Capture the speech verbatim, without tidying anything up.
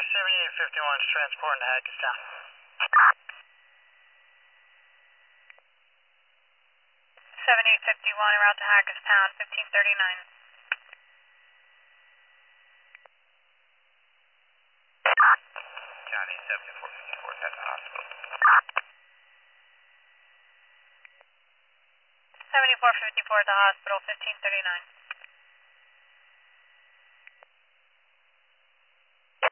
seventy-eight fifty-one is transporting to Hackettstown. seventy-eight fifty-one, en route to Hackettstown, fifteen thirty-nine. County seventy-four fifty-four, at the hospital. seventy-four fifty-four at the hospital, fifteen thirty-nine.